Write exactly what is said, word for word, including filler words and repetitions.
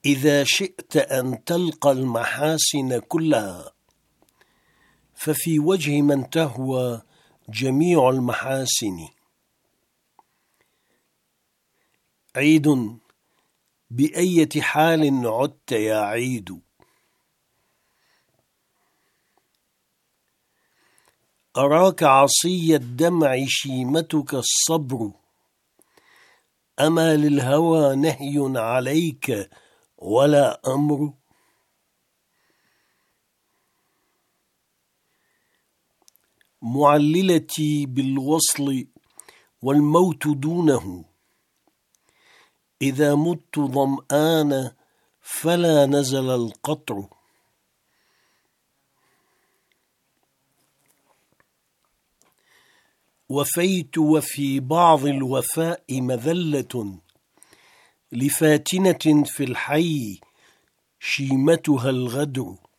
إذا شئت أن تلقى المحاسن كلها ففي وجه من تهوى جميع المحاسن. عيد بأية حال عدت يا عيد، أراك عصي الدمع شيمتك الصبر، أما للهوى نهي عليك ولا أمر. معللتي بالوصل والموت دونه، إذا مت ظمآن فلا نزل القطر. وفيت وفي بعض الوفاء مذلة، لفاتنة في الحي شيمتها الغدر.